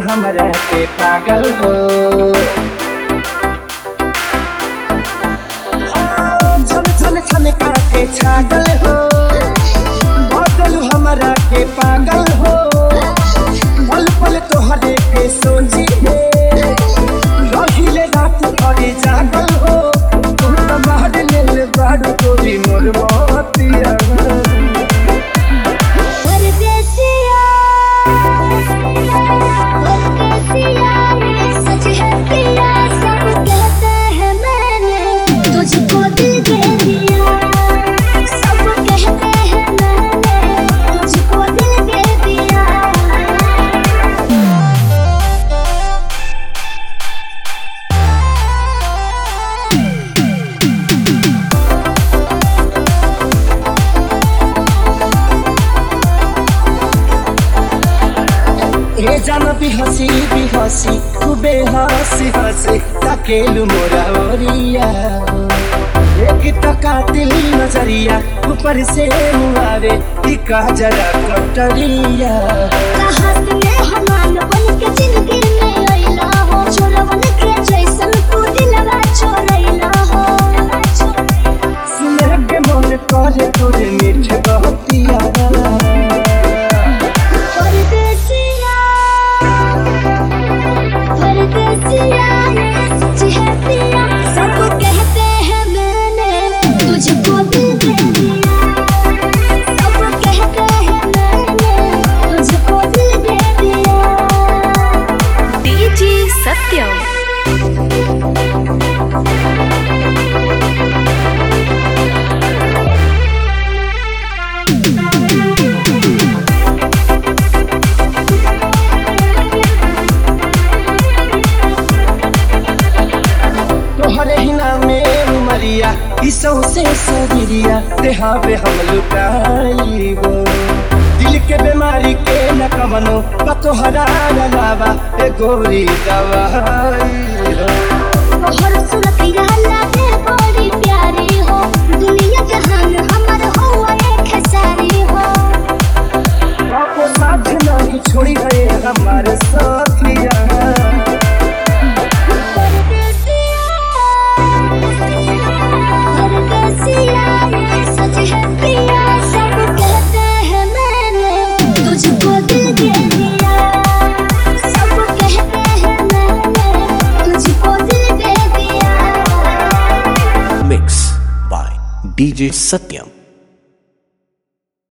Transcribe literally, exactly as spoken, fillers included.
हमरा के पागल हो। झल झल झल के छागल हो, बदल हमरा के पागल हो। पल पल तोहरे के सोची है, रहिले रात भरे जागल हो। तुम तो मार लेल बारू गोरी मोर मोतिया। ए जान भी हसी भी हसी खूबे हसी हसी तकेलु मोरा ओरिया। एक टका दिल नजरिया ऊपर से मुआरे टिका जरा कटरिया। कहाँ से हमान बन के जिंदगी में आइला हो, छोरवन के जैसन तू दिलवा छोड़ैला हो। सुने के मन करे तोरे मीठ बहतिया। से सरिया देहावे हम लुटाइबो। दिल के बीमारी के न कवनो तोहरा अलावा ए गोरी दवाई हो। तोहर सुरतिया लागे बड़ी प्यारी हो, दुनिया जहान हमर हो एक सारी हो। आपको साथ नहीं छोड़ी गए हमारे साथिया। Mix by D J Satyam.